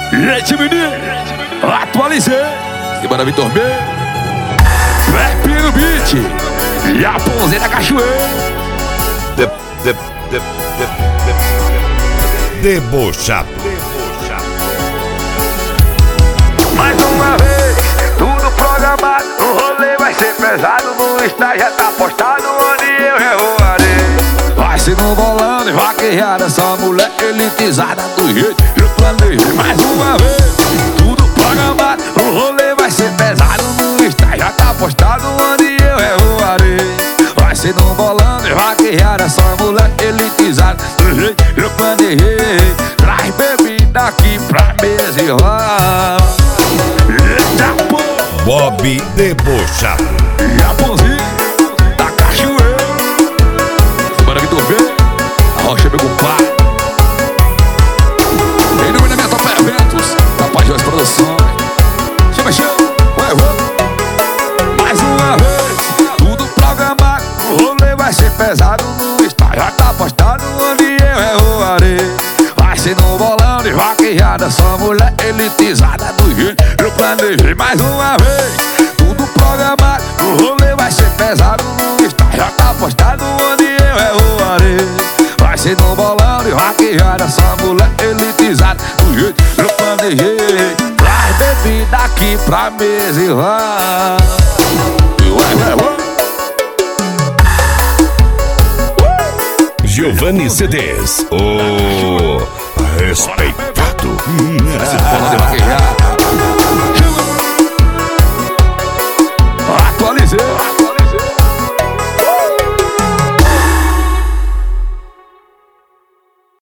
Gente, menino, atualizei. Semana Vitor B, Pepe no beat e a Ponzé da Cachoeira. Debochado. Mais uma vez, tudo programado. O rolê vai ser pesado. No Insta já tá postado onde eu revoarei. Vai ser no bolão e vaquejada. Essa mulher elitizada do jeito que eu planejei. Mais uma vez, tudo programado. O rolê vai ser pesado. No Insta já tá postado onde eu revoarei. Vai ser no bolão e vaquejada. Essa mulher elitizada do jeito que eu planejei. Traz bebida aqui pra mesa e rola. Eita, pô! Bob Debochado. E a Ponzinha da Cachoeira. Semana Vitor B, a Rocha meu compadre. Em nome da minha Top Eventos, da Pajós Produções. Chama, mais uma vez, tudo programado. O rolê vai ser pesado. No Insta já tá postado onde eu revoarei. Vai ser no bolão de vaquejada. Só mulher elitizada do jeito que eu planejei. Mais uma vez, tudo programado. O rolê vai ser pesado. No Insta já tá postado onde eu revoarei. Vai ser no bolão de vaquejada. Só mulher elitizada do jeito que eu planejei. Traz bebida aqui pra mesa e vai. Giovanni CDs. O respeitado. Bolão de vaquejada.